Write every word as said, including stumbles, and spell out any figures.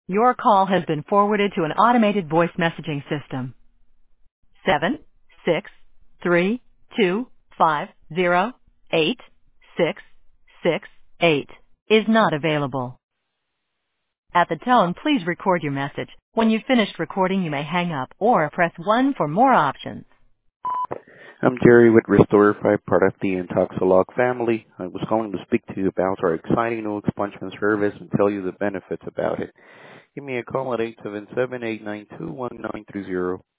Your call has been forwarded to an automated voice messaging system. Seven six three two five zero eight six six eight is not available. At the tone, please record your message. When you've finished recording, you may hang up or press one for more options. I'm Jerry with Restorify, part of the Intoxilog family. I was calling to speak to you about our exciting new expungement service and tell you the benefits about it. Give me a call at eight seven seven, eight nine two, one nine three zero.